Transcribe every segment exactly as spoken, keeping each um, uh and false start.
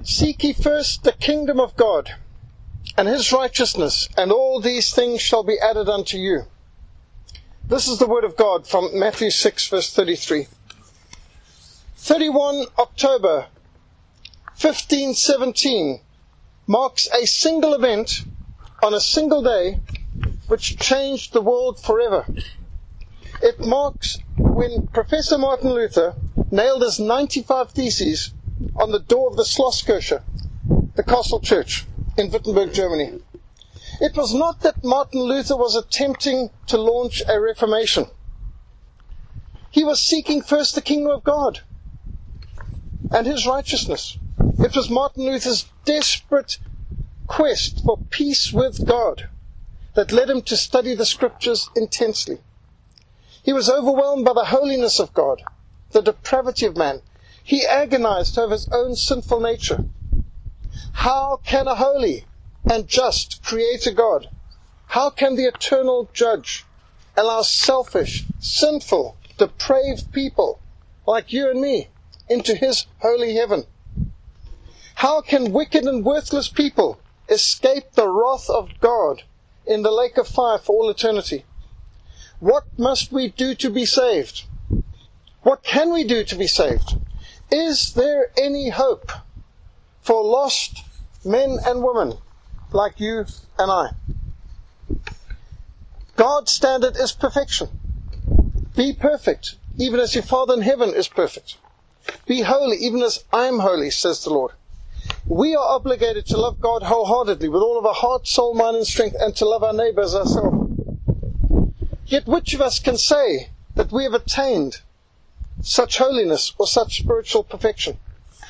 Seek ye first the kingdom of God and his righteousness, and all these things shall be added unto you. This is the word of God from Matthew six, verse thirty-three. thirty-first of October, fifteen seventeen, marks a single event on a single day which changed the world forever. It marks when Professor Martin Luther nailed his ninety-five theses on the door of the Schlosskirche, the castle church in Wittenberg, Germany. It was not that Martin Luther was attempting to launch a reformation. He was seeking first the kingdom of God and his righteousness. It was Martin Luther's desperate quest for peace with God that led him to study the scriptures intensely. He was overwhelmed by the holiness of God, the depravity of man. He agonized over his own sinful nature. How can a holy and just creator God, how can the eternal judge allow selfish, sinful, depraved people like you and me into his holy heaven? How can wicked and worthless people escape the wrath of God in the lake of fire for all eternity? What must we do to be saved? What can we do to be saved? Is there any hope for lost men and women like you and I? God's standard is perfection. Be perfect, even as your Father in heaven is perfect. Be holy, even as I am holy, says the Lord. We are obligated to love God wholeheartedly with all of our heart, soul, mind, and strength, and to love our neighbor as ourselves. Yet which of us can say that we have attained such holiness or such spiritual perfection?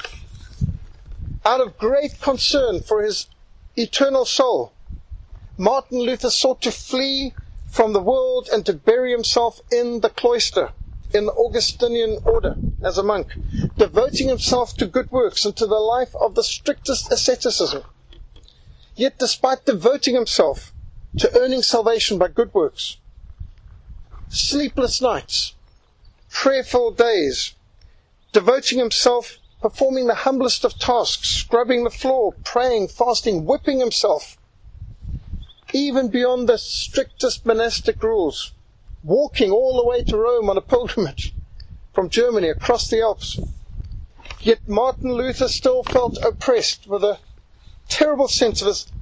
Out of great concern for his eternal soul, Martin Luther sought to flee from the world and to bury himself in the cloister, in the Augustinian order, as a monk, devoting himself to good works and to the life of the strictest asceticism. Yet despite devoting himself to earning salvation by good works, sleepless nights, prayerful days, devoting himself, performing the humblest of tasks, scrubbing the floor, praying, fasting, whipping himself, even beyond the strictest monastic rules, walking all the way to Rome on a pilgrimage from Germany across the Alps. Yet Martin Luther still felt oppressed with a terrible sense of his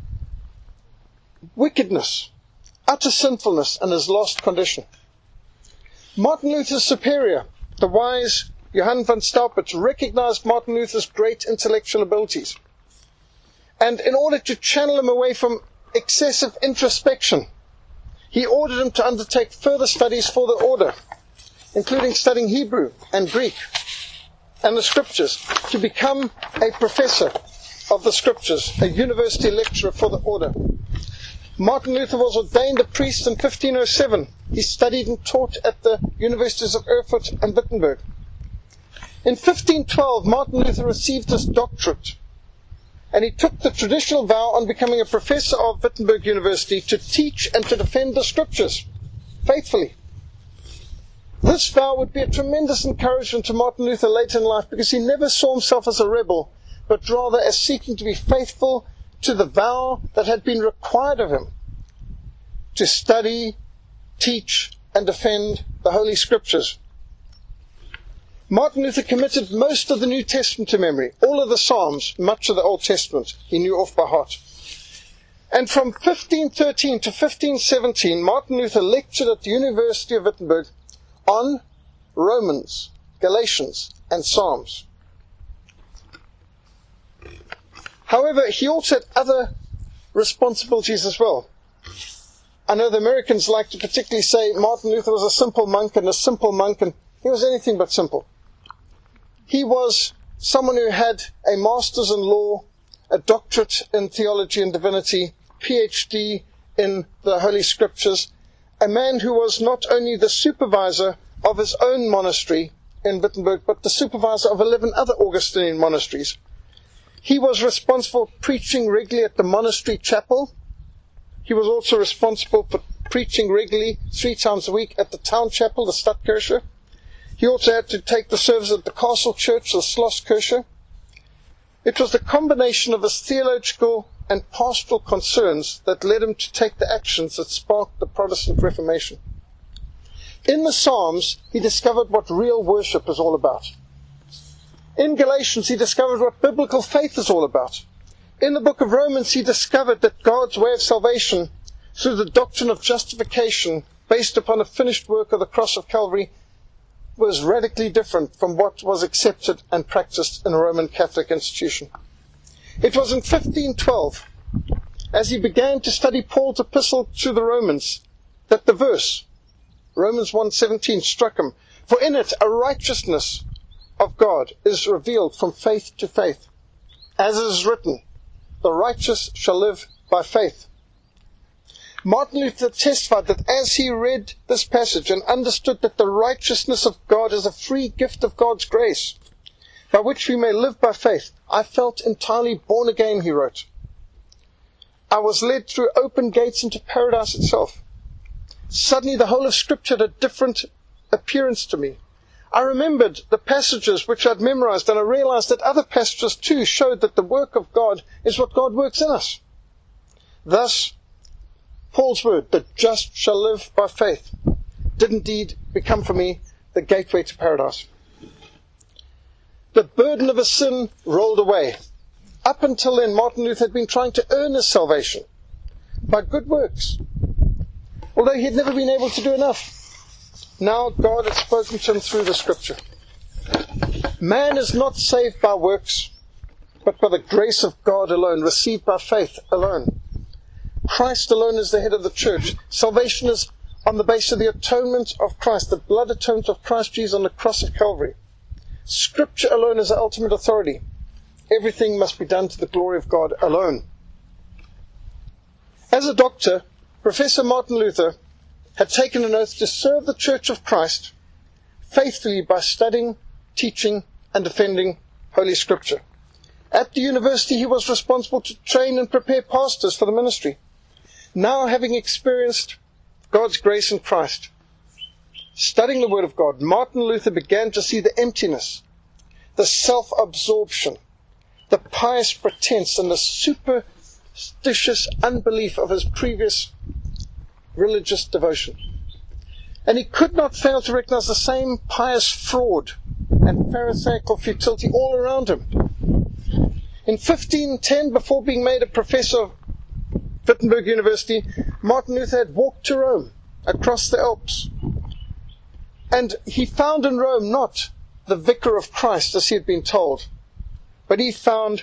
wickedness, utter sinfulness, and his lost condition. Martin Luther's superior, the wise Johann von Staupitz, recognized Martin Luther's great intellectual abilities. And in order to channel him away from excessive introspection, he ordered him to undertake further studies for the order, including studying Hebrew and Greek and the scriptures, to become a professor of the scriptures, a university lecturer for the order. Martin Luther was ordained a priest in fifteen oh seven. He studied and taught at the universities of Erfurt and Wittenberg. In fifteen twelve, Martin Luther received his doctorate, and he took the traditional vow on becoming a professor of Wittenberg University to teach and to defend the scriptures faithfully. This vow would be a tremendous encouragement to Martin Luther later in life, because he never saw himself as a rebel, but rather as seeking to be faithful to the vow that had been required of him, to study, teach, and defend the Holy Scriptures. Martin Luther committed most of the New Testament to memory, all of the Psalms, much of the Old Testament he knew off by heart. And from fifteen thirteen to fifteen seventeen, Martin Luther lectured at the University of Wittenberg on Romans, Galatians, and Psalms. However, he also had other responsibilities as well. I know the Americans like to particularly say Martin Luther was a simple monk, and a simple monk, and he was anything but simple. He was someone who had a master's in law, a doctorate in theology and divinity, P H D in the Holy Scriptures, a man who was not only the supervisor of his own monastery in Wittenberg, but the supervisor of eleven other Augustinian monasteries. He was responsible for preaching regularly at the monastery chapel. He was also responsible for preaching regularly three times a week at the town chapel, the Stadtkirche. He also had to take the service at the castle church, the Schlosskirche. It was the combination of his theological and pastoral concerns that led him to take the actions that sparked the Protestant Reformation. In the Psalms, he discovered what real worship is all about. In Galatians, he discovered what biblical faith is all about. In the book of Romans, he discovered that God's way of salvation, through the doctrine of justification, based upon the finished work of the cross of Calvary, was radically different from what was accepted and practiced in a Roman Catholic institution. It was in fifteen twelve, as he began to study Paul's epistle to the Romans, that the verse, Romans one seventeen, struck him. For in it a righteousness of God is revealed from faith to faith. As it is written, the righteous shall live by faith. Martin Luther testified that as he read this passage and understood that the righteousness of God is a free gift of God's grace, by which we may live by faith, I felt entirely born again, he wrote. I was led through open gates into paradise itself. Suddenly the whole of Scripture had a different appearance to me. I remembered the passages which I'd memorized, and I realized that other passages too showed that the work of God is what God works in us. Thus, Paul's word, the just shall live by faith, did indeed become for me the gateway to paradise. The burden of his sin rolled away. Up until then, Martin Luther had been trying to earn his salvation by good works, although he had never been able to do enough. Now God had spoken to him through the Scripture. Man is not saved by works, but by the grace of God alone, received by faith alone. Christ alone is the head of the church. Salvation is on the basis of the atonement of Christ, the blood atonement of Christ Jesus on the cross of Calvary. Scripture alone is the ultimate authority. Everything must be done to the glory of God alone. As a doctor, Professor Martin Luther had taken an oath to serve the Church of Christ faithfully by studying, teaching, and defending Holy Scripture. At the university, he was responsible to train and prepare pastors for the ministry. Now, having experienced God's grace in Christ, studying the Word of God, Martin Luther began to see the emptiness, the self-absorption, the pious pretense, and the superstitious unbelief of his previous religious devotion. And he could not fail to recognize the same pious fraud and pharisaical futility all around him. In fifteen ten, before being made a professor of Wittenberg University, Martin Luther had walked to Rome, across the Alps. And he found in Rome not the vicar of Christ, as he had been told, but he found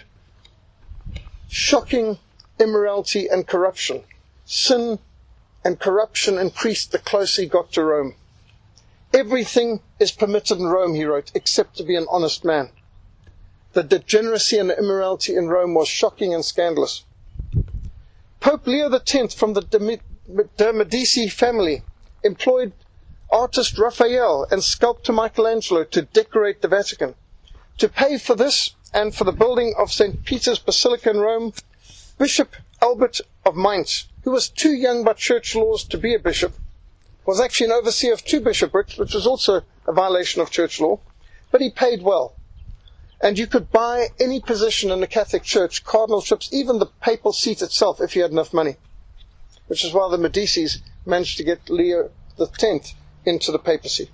shocking immorality and corruption. Sin and corruption increased the closer he got to Rome. Everything is permitted in Rome, he wrote, except to be an honest man. The degeneracy and the immorality in Rome was shocking and scandalous. Pope Leo the tenth from the de Medici family employed artist Raphael and sculptor Michelangelo to decorate the Vatican. To pay for this and for the building of Saint Peter's Basilica in Rome, Bishop Albert of Mainz, who was too young by church laws to be a bishop, was actually an overseer of two bishoprics, which was also a violation of church law, but he paid well. And you could buy any position in the Catholic Church, cardinalships, even the papal seat itself, if you had enough money, which is why the Medicis managed to get Leo the tenth into the papacy.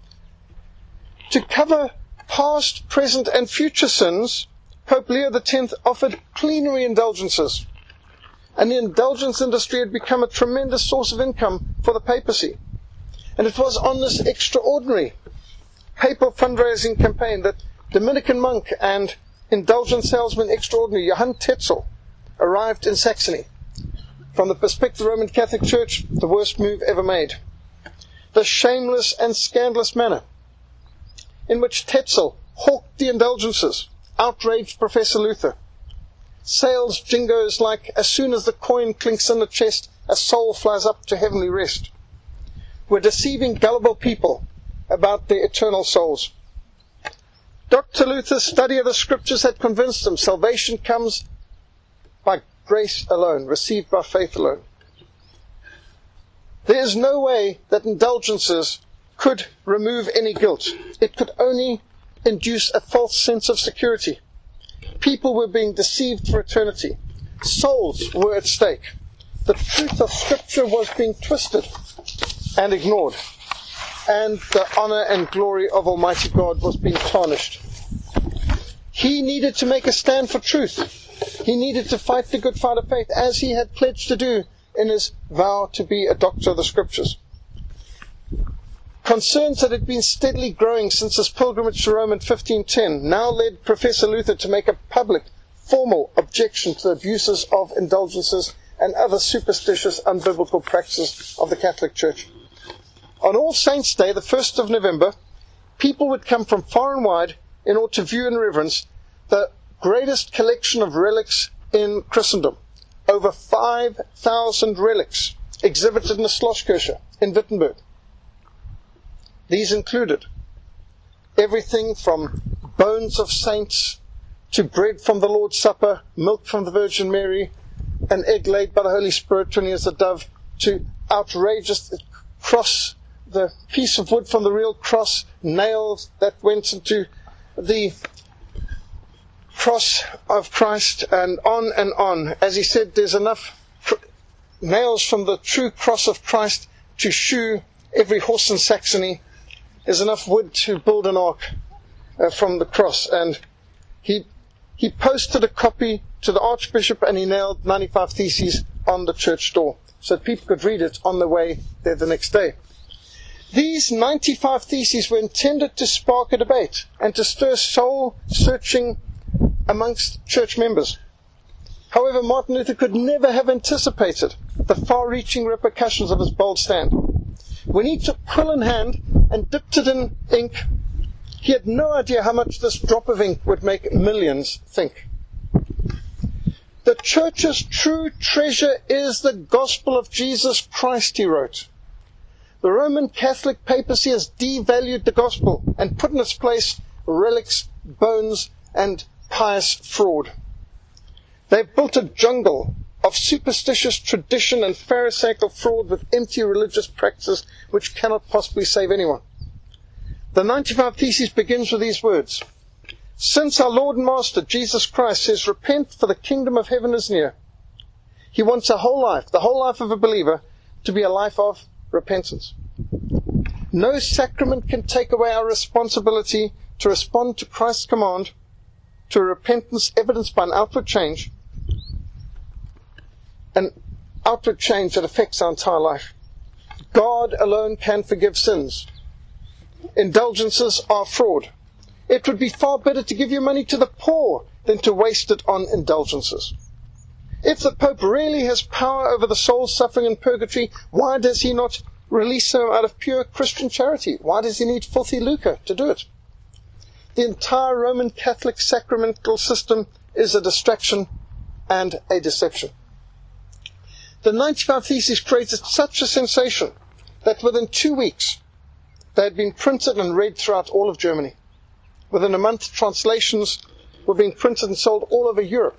To cover past, present, and future sins, Pope Leo the tenth offered plenary indulgences, and the indulgence industry had become a tremendous source of income for the papacy. And it was on this extraordinary papal fundraising campaign that Dominican monk and indulgence salesman extraordinary Johann Tetzel arrived in Saxony. From the perspective of the Roman Catholic Church, the worst move ever made. The shameless and scandalous manner in which Tetzel hawked the indulgences outraged Professor Luther. Sales jingos like, as soon as the coin clinks in the chest, a soul flies up to heavenly rest, were deceiving gullible people about their eternal souls. Doctor Luther's study of the Scriptures had convinced him salvation comes by grace alone, received by faith alone. There is no way that indulgences could remove any guilt. It could only induce a false sense of security. People were being deceived for eternity. Souls were at stake. The truth of Scripture was being twisted and ignored. And the honor and glory of Almighty God was being tarnished. He needed to make a stand for truth. He needed to fight the good fight of faith, as he had pledged to do in his vow to be a doctor of the Scriptures. Concerns that had been steadily growing since his pilgrimage to Rome in fifteen ten now led Professor Luther to make a public, formal objection to the abuses of indulgences and other superstitious, unbiblical practices of the Catholic Church. On All Saints' Day, the first of November, people would come from far and wide in order to view and reverence the greatest collection of relics in Christendom. Over five thousand relics exhibited in the Schlosskirche in Wittenberg. These included everything from bones of saints to bread from the Lord's Supper, milk from the Virgin Mary, an egg laid by the Holy Spirit turning as a dove, to outrageous cross, the piece of wood from the real cross, nails that went into the cross of Christ, and on and on. As he said, there's enough cr- nails from the true cross of Christ to shoe every horse in Saxony. There's enough wood to build an ark uh, from the cross. And he he posted a copy to the Archbishop, and he nailed ninety-five Theses on the church door so that people could read it on the way there the next day. These ninety-five Theses were intended to spark a debate and to stir soul-searching amongst church members. However, Martin Luther could never have anticipated the far-reaching repercussions of his bold stand. When he took quill in hand and dipped it in ink, he had no idea how much this drop of ink would make millions think. The church's true treasure is the gospel of Jesus Christ, he wrote. The Roman Catholic papacy has devalued the gospel and put in its place relics, bones, and pious fraud. They've built a jungle of superstitious tradition and pharisaical fraud with empty religious practices which cannot possibly save anyone. The ninety-five Theses begins with these words: Since our Lord and Master Jesus Christ says, repent, for the kingdom of heaven is near, he wants a whole life, the whole life of a believer, to be a life of repentance. No sacrament can take away our responsibility to respond to Christ's command to repentance evidenced by an outward change, an outward change that affects our entire life. God alone can forgive sins. Indulgences are fraud. It would be far better to give your money to the poor than to waste it on indulgences. If the Pope really has power over the souls suffering in purgatory, why does he not release them out of pure Christian charity? Why does he need filthy lucre to do it? The entire Roman Catholic sacramental system is a distraction and a deception. The ninety-five Theses created such a sensation that within two weeks they had been printed and read throughout all of Germany. Within a month, translations were being printed and sold all over Europe,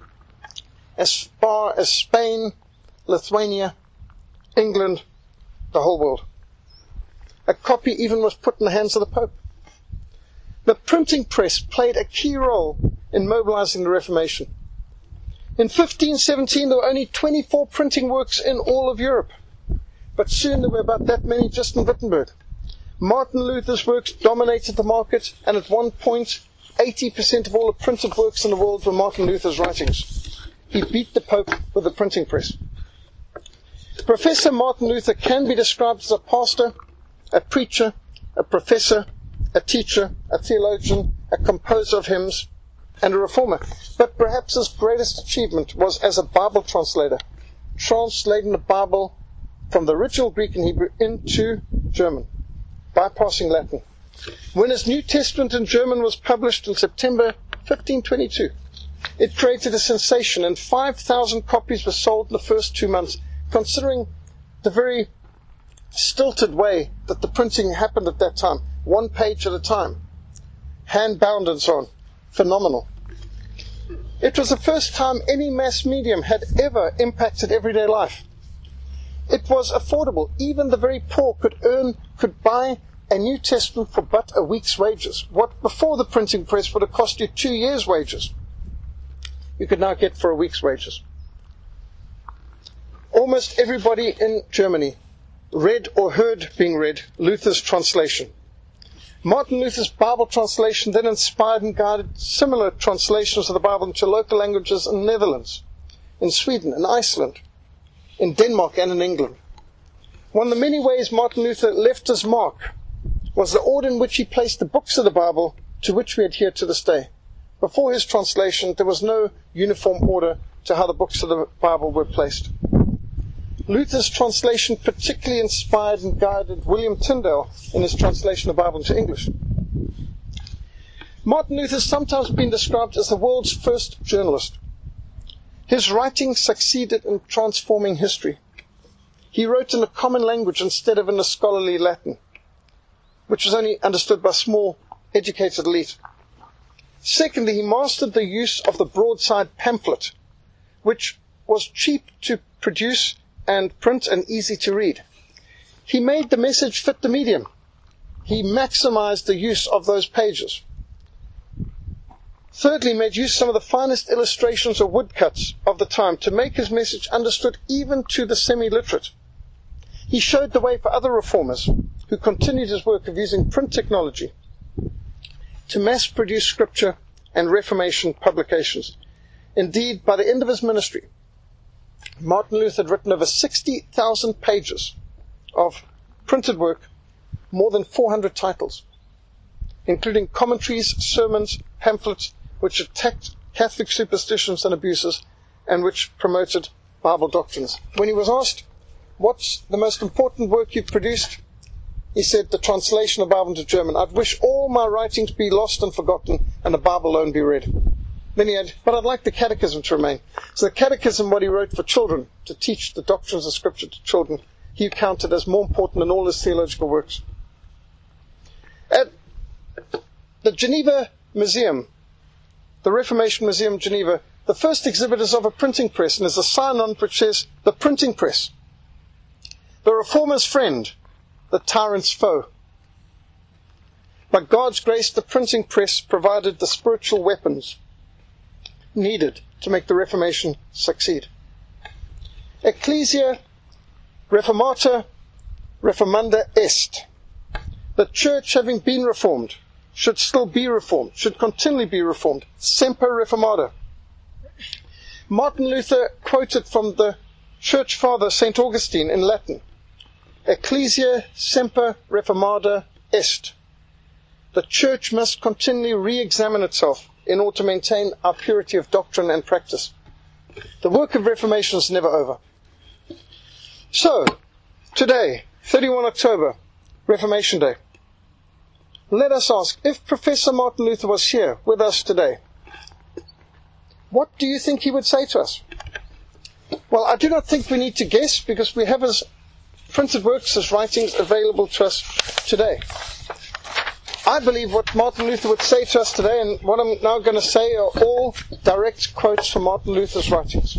as far as Spain, Lithuania, England, the whole world. A copy even was put in the hands of the Pope. The printing press played a key role in mobilizing the Reformation. In fifteen seventeen, there were only twenty-four printing works in all of Europe, but soon there were about that many just in Wittenberg. Martin Luther's works dominated the market, and at one point, eighty percent of all the printed works in the world were Martin Luther's writings. He beat the Pope with the printing press. Professor Martin Luther can be described as a pastor, a preacher, a professor, a teacher, a theologian, a composer of hymns, and a reformer. But perhaps his greatest achievement was as a Bible translator, translating the Bible from the original Greek and Hebrew into German, bypassing Latin. When his New Testament in German was published in September fifteen twenty-two, it created a sensation, and five thousand copies were sold in the first two months, considering the very stilted way that the printing happened at that time, one page at a time, hand-bound and so on. Phenomenal. It was the first time any mass medium had ever impacted everyday life. It was affordable. Even the very poor could earn, could buy a New Testament for but a week's wages, what before the printing press would have cost you two years' wages. you could now get for a week's wages. Almost everybody in Germany read or heard being read Luther's translation. Martin Luther's Bible translation then inspired and guided similar translations of the Bible into local languages in the Netherlands, in Sweden, in Iceland, in Denmark and in England. One of the many ways Martin Luther left his mark was the order in which he placed the books of the Bible, to which we adhere to this day. Before his translation, there was no uniform order to how the books of the Bible were placed. Luther's translation particularly inspired and guided William Tyndale in his translation of the Bible into English. Martin Luther has sometimes been described as the world's first journalist. His writing succeeded in transforming history. He wrote in a common language instead of in a scholarly Latin, which was only understood by a small, educated elite. Secondly, he mastered the use of the broadside pamphlet, which was cheap to produce and print and easy to read. He made the message fit the medium. He maximized the use of those pages. Thirdly, he made use of some of the finest illustrations or woodcuts of the time to make his message understood even to the semi-literate. He showed the way for other reformers who continued his work of using print technology to mass-produce scripture and Reformation publications. Indeed, by the end of his ministry, Martin Luther had written over sixty thousand pages of printed work, more than four hundred titles, including commentaries, sermons, pamphlets, which attacked Catholic superstitions and abuses, and which promoted Bible doctrines. When he was asked, what's the most important work you've produced? He said, the translation of the Bible into German. I'd wish all my writings be lost and forgotten, and the Bible alone be read. Then he had, but I'd like the catechism to remain. So the catechism, what he wrote for children, to teach the doctrines of Scripture to children, he counted as more important than all his theological works. At the Geneva Museum, the Reformation Museum in Geneva, the first exhibit is of a printing press, and there's a sign on it which says, the printing press. The reformer's friend, the tyrant's foe. By God's grace, the printing press provided the spiritual weapons needed to make the Reformation succeed. Ecclesia Reformata Reformanda est. The church, having been reformed, should still be reformed, should continually be reformed. Semper Reformata. Martin Luther quoted from the church father Saint Augustine in Latin. Ecclesia semper reformata est. The church must continually re-examine itself in order to maintain our purity of doctrine and practice. The work of Reformation is never over. So, today, thirty-first of October, Reformation Day. Let us ask, if Professor Martin Luther was here with us today, what do you think he would say to us? Well, I do not think we need to guess, because we have his printed works, his writings available to us today. I believe what Martin Luther would say to us today, and what I'm now going to say, are all direct quotes from Martin Luther's writings.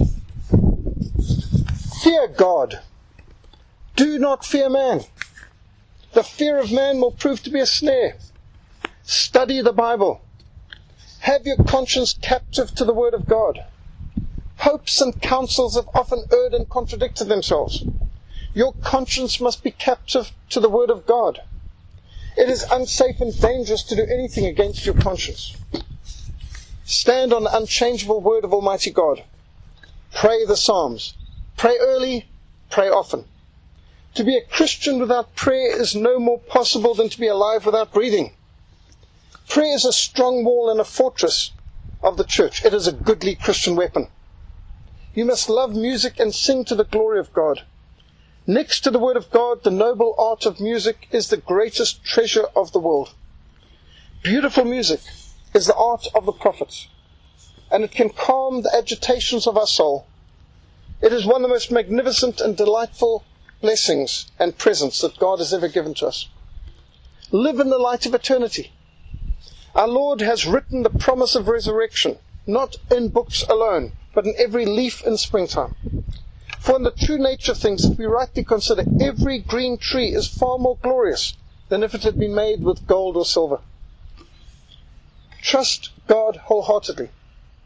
Fear God. Do not fear man. The fear of man will prove to be a snare. Study the Bible. Have your conscience captive to the Word of God. Popes and councils have often erred and contradicted themselves. Your conscience must be captive to the Word of God. It is unsafe and dangerous to do anything against your conscience. Stand on the unchangeable Word of Almighty God. Pray the Psalms. Pray early, pray often. To be a Christian without prayer is no more possible than to be alive without breathing. Prayer is a strong wall and a fortress of the church. It is a goodly Christian weapon. You must love music and sing to the glory of God. Next to the Word of God, the noble art of music is the greatest treasure of the world. Beautiful music is the art of the prophets, and it can calm the agitations of our soul. It is one of the most magnificent and delightful blessings and presents that God has ever given to us. Live in the light of eternity. Our Lord has written the promise of resurrection, not in books alone, but in every leaf in springtime. For in the true nature of things, if we rightly consider, every green tree is far more glorious than if it had been made with gold or silver. Trust God wholeheartedly.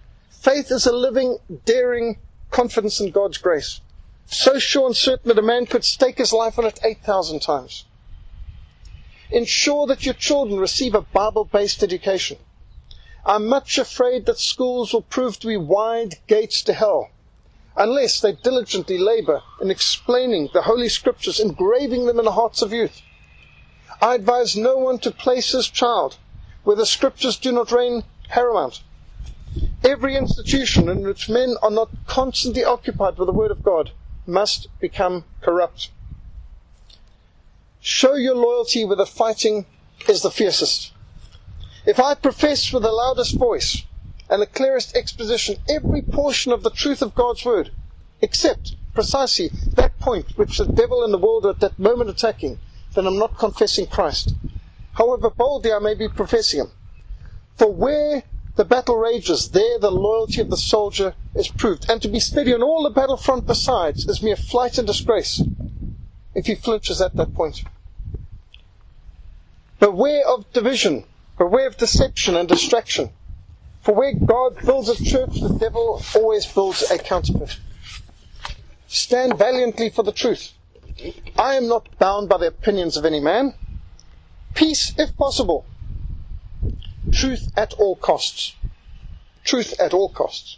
Faith is a living, daring confidence in God's grace, so sure and certain that a man could stake his life on it eight thousand times. Ensure that your children receive a Bible-based education. I'm much afraid that schools will prove to be wide gates to hell, unless they diligently labor in explaining the Holy Scriptures, engraving them in the hearts of youth. I advise no one to place his child where the Scriptures do not reign paramount. Every institution in which men are not constantly occupied with the Word of God must become corrupt. Show your loyalty where the fighting is the fiercest. If I profess with the loudest voice and the clearest exposition every portion of the truth of God's Word, except precisely that point which the devil and the world are at that moment attacking, then I'm not confessing Christ, however boldly I may be professing Him. For where the battle rages, there the loyalty of the soldier is proved, and to be steady on all the battlefront besides is mere flight and disgrace if he flinches at that point. Beware of division, beware of deception and distraction. For where God builds a church, the devil always builds a counterfeit. Stand valiantly for the truth. I am not bound by the opinions of any man. Peace, if possible. Truth at all costs. Truth at all costs.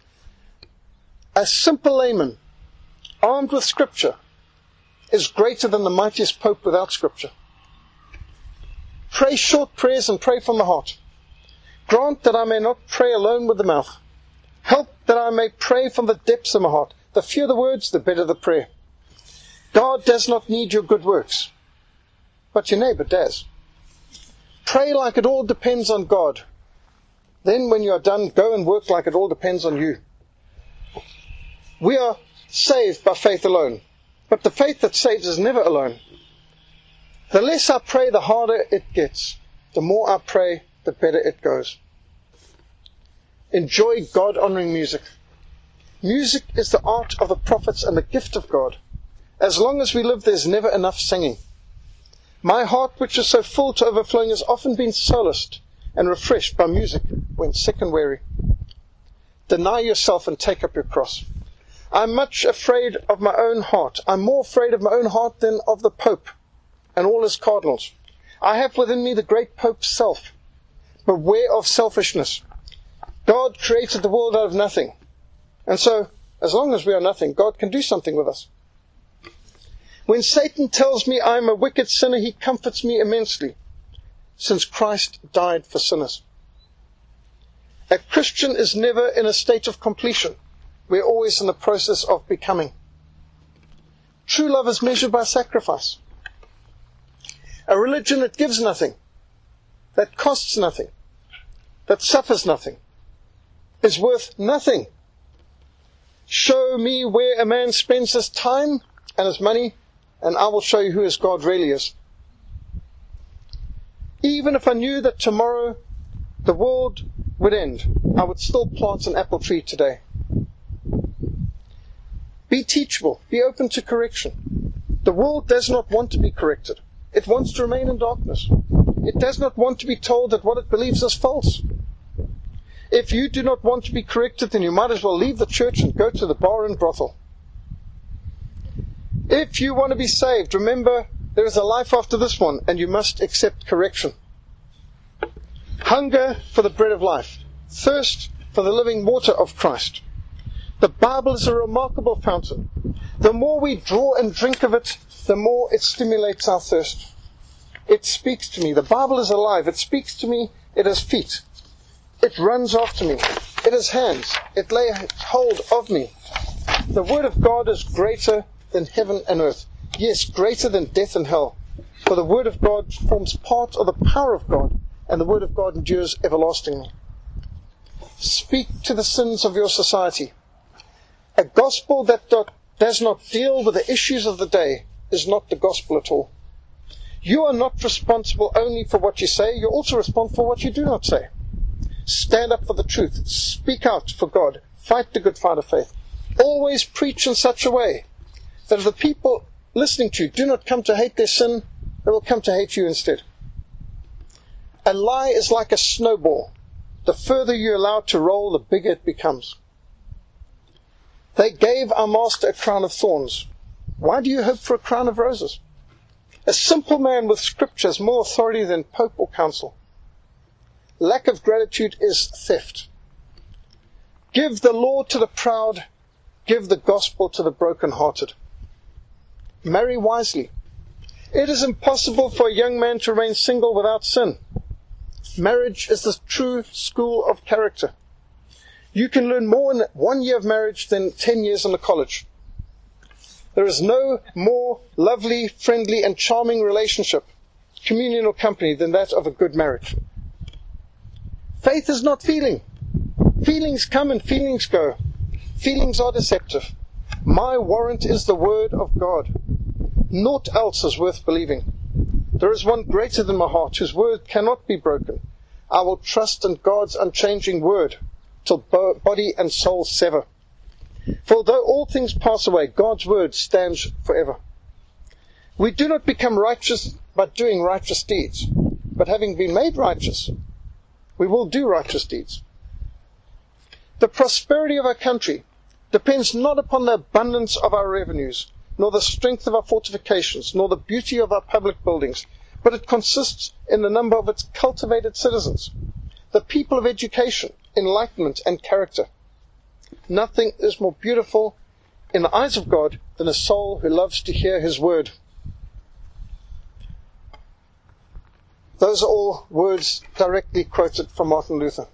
A simple layman, armed with Scripture, is greater than the mightiest pope without Scripture. Pray short prayers and pray from the heart. Grant that I may not pray alone with the mouth. Help that I may pray from the depths of my heart. The fewer the words, the better the prayer. God does not need your good works, but your neighbor does. Pray like it all depends on God. Then when you are done, go and work like it all depends on you. We are saved by faith alone, but the faith that saves is never alone. The less I pray, the harder it gets. The more I pray, the better it goes. Enjoy God-honoring music. Music is the art of the prophets and the gift of God. As long as we live, there's never enough singing. My heart, which is so full to overflowing, has often been solaced and refreshed by music when sick and weary. Deny yourself and take up your cross. I'm much afraid of my own heart. I'm more afraid of my own heart than of the Pope and all his cardinals. I have within me the great Pope's self. Beware of selfishness. God created the world out of nothing. And so, as long as we are nothing, God can do something with us. When Satan tells me I'm a wicked sinner, he comforts me immensely, since Christ died for sinners. A Christian is never in a state of completion. We're always in the process of becoming. True love is measured by sacrifice. A religion that gives nothing, that costs nothing, that suffers nothing, is worth nothing. Show me where a man spends his time and his money, and I will show you who his God really is. Even if I knew that tomorrow the world would end, I would still plant an apple tree today. Be teachable. Be open to correction. The world does not want to be corrected. It wants to remain in darkness. It does not want to be told that what it believes is false. If you do not want to be corrected, then you might as well leave the church and go to the bar and brothel. If you want to be saved, remember there is a life after this one, and you must accept correction. Hunger for the bread of life. Thirst for the living water of Christ. The Bible is a remarkable fountain. The more we draw and drink of it, the more it stimulates our thirst. It speaks to me. The Bible is alive. It speaks to me. It has feet. It runs after me. It has hands. It lays hold of me. The Word of God is greater than heaven and earth. Yes, greater than death and hell. For the Word of God forms part of the power of God, and the Word of God endures everlastingly. Speak to the sins of your society. A gospel that does not deal with the issues of the day is not the gospel at all. You are not responsible only for what you say, you're also responsible for what you do not say. Stand up for the truth. Speak out for God. Fight the good fight of faith. Always preach in such a way that if the people listening to you do not come to hate their sin, they will come to hate you instead. A lie is like a snowball. the further you allow it to roll, the bigger it becomes. They gave our master a crown of thorns. Why do you hope for a crown of roses? A simple man with scripture has more authority than pope or council. Lack of gratitude is theft. Give the law to the proud, give the gospel to the broken-hearted. Marry wisely. It is impossible for a young man to remain single without sin. Marriage is the true school of character. You can learn more in one year of marriage than ten years in a college. There is no more lovely, friendly, and charming relationship, communion or company, than that of a good marriage. Faith is not feeling. Feelings come and feelings go. Feelings are deceptive. My warrant is the word of God. Naught else is worth believing. There is one greater than my heart, whose word cannot be broken. I will trust in God's unchanging word, till bo- body and soul sever. For though all things pass away, God's word stands forever. We do not become righteous by doing righteous deeds, but having been made righteous, we will do righteous deeds. The prosperity of our country depends not upon the abundance of our revenues, nor the strength of our fortifications, nor the beauty of our public buildings, but it consists in the number of its cultivated citizens, the people of education, enlightenment, and character. Nothing is more beautiful in the eyes of God than a soul who loves to hear his word. Those are all words directly quoted from Martin Luther.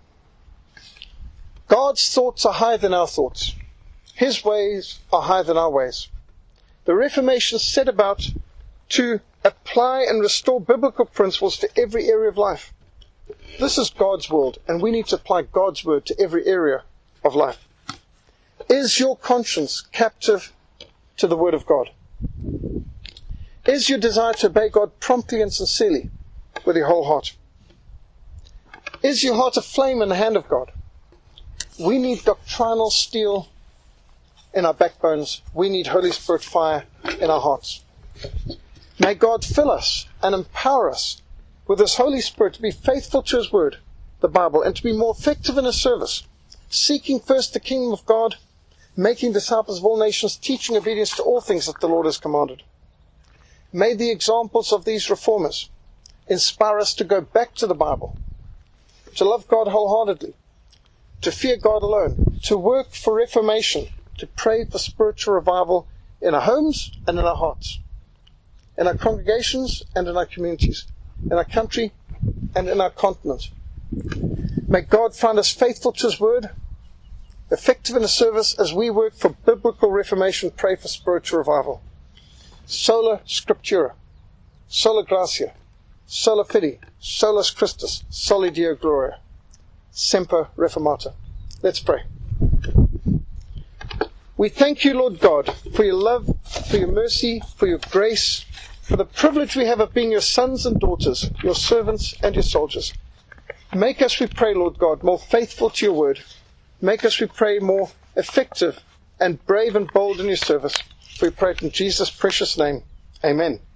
God's thoughts are higher than our thoughts. His ways are higher than our ways. The Reformation set about to apply and restore biblical principles to every area of life. This is God's world, and we need to apply God's word to every area of life. Is your conscience captive to the word of God? Is your desire to obey God promptly and sincerely with your whole heart? Is your heart aflame in the hand of God? We need doctrinal steel in our backbones. We need Holy Spirit fire in our hearts. May God fill us and empower us with His Holy Spirit to be faithful to His word, the Bible, and to be more effective in His service, seeking first the kingdom of God, making disciples of all nations, teaching obedience to all things that the Lord has commanded. May the examples of these reformers inspire us to go back to the Bible, to love God wholeheartedly, to fear God alone, to work for reformation, to pray for spiritual revival in our homes and in our hearts, in our congregations and in our communities, in our country and in our continent. May God find us faithful to His word, effective in the service as we work for biblical reformation, pray for spiritual revival. Sola Scriptura, Sola Gratia, Sola Fide, Solus Christus, Soli Deo Gloria, Semper Reformata. Let's pray. We thank you, Lord God, for your love, for your mercy, for your grace, for the privilege we have of being your sons and daughters, your servants and your soldiers. Make us, we pray, Lord God, more faithful to your word. Make us, we pray, more effective and brave and bold in your service. We pray it in Jesus' precious name. Amen.